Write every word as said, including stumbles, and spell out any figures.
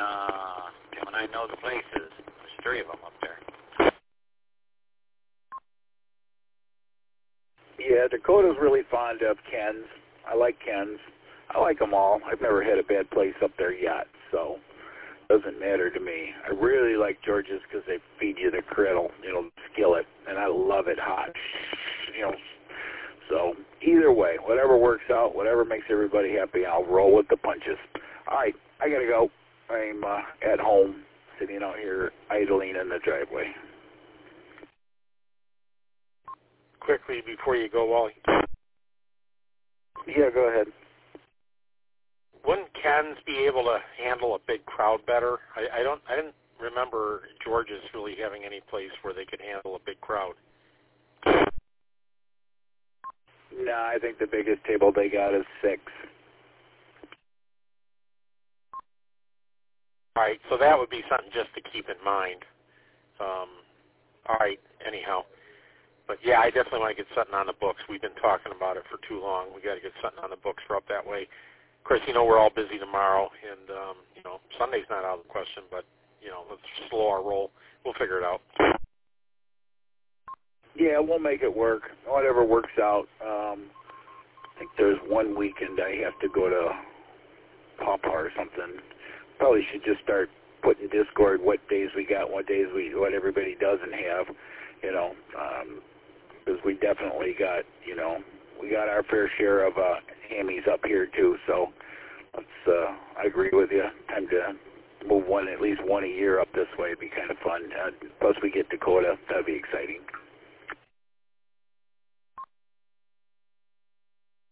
uh, Tim and I know the places. There's three of them up there. Yeah, Dakota's really fond of Ken's. I like Ken's. I like them all. I've never had a bad place up there yet, so it doesn't matter to me. I really like George's because they feed you the griddle, you know, skillet, and I love it hot, you know. So either way, whatever works out, whatever makes everybody happy, I'll roll with the punches. All right, I got to go. I'm uh, at home, sitting out here idling in the driveway. Quickly before you go, Wally. Yeah, go ahead. Wouldn't Ken's be able to handle a big crowd better? I, I don't. I didn't remember George's really having any place where they could handle a big crowd. No, I think the biggest table they got is six. All right, so that would be something just to keep in mind. Um, all right, anyhow. But, yeah, I definitely want to get something on the books. We've been talking about it for too long. We got to get something on the books for up that way. Of course, you know, we're all busy tomorrow, and, um, you know, Sunday's not out of the question, but, you know, let's slow our roll. We'll figure it out. Yeah, we'll make it work. Whatever works out. Um, I think there's one weekend I have to go to Papa or something. Probably should just start putting Discord what days we got, what days we, what everybody doesn't have, you know, because um, we definitely got, you know, we got our fair share of uh, hammies up here too. So let's. Uh, I agree with you. Time to move one, at least one a year up this way. It'd be kind of fun. Uh, plus we get Dakota. That'd be exciting.